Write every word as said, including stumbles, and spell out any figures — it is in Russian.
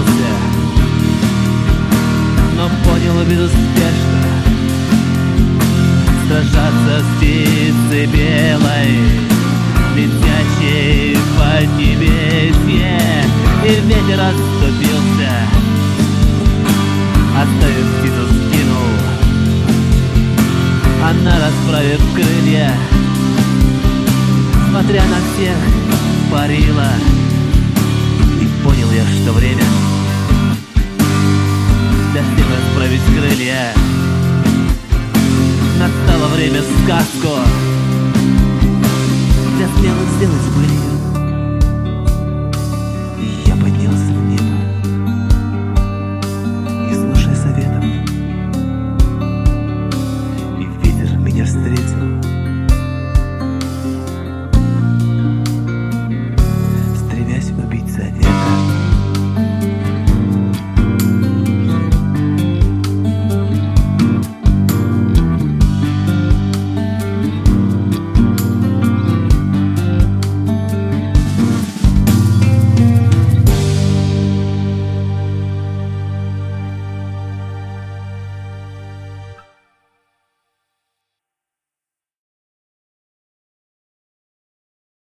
пытался, но понял безуспешно. Сражаться с птицей белой, летящей в поднебесье, и ветер отступился, оставив птицу, скинул. Она, расправив крылья, смотря на всех, парила. И понял я, что время